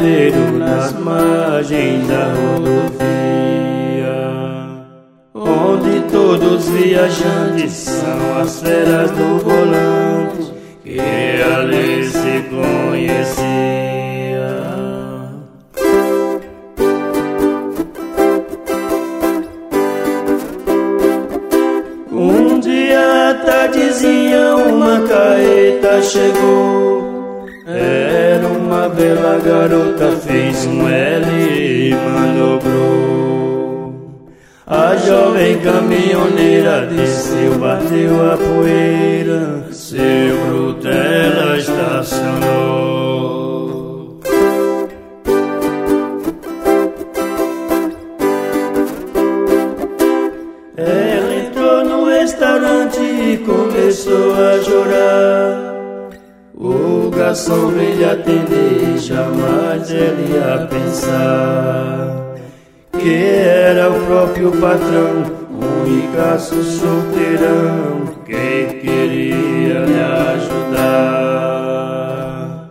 caminhoneiro nas margens da rodovia, onde todos viajantes são as feras do volante, que ali se conhecia. Um dia à tardezinha uma carreta chegou, era uma bela garota, fez um L e manobrou. A jovem caminhoneira desceu, bateu a poeira, seu bruto ela estacionou. Ela entrou no restaurante e começou a chorar. O garçom veio lhe atender, jamais ele ia pensar que era o próprio patrão, um ricaço solteirão que queria lhe ajudar.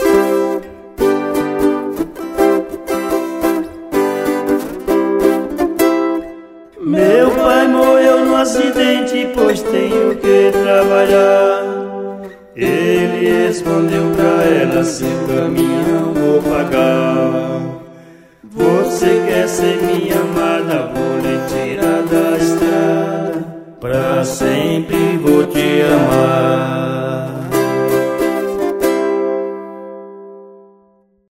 Meu pai morreu no acidente, pois tenho que trabalhar. Ele respondeu pra ela, seu caminhão vou pagar. Você quer ser minha mãe?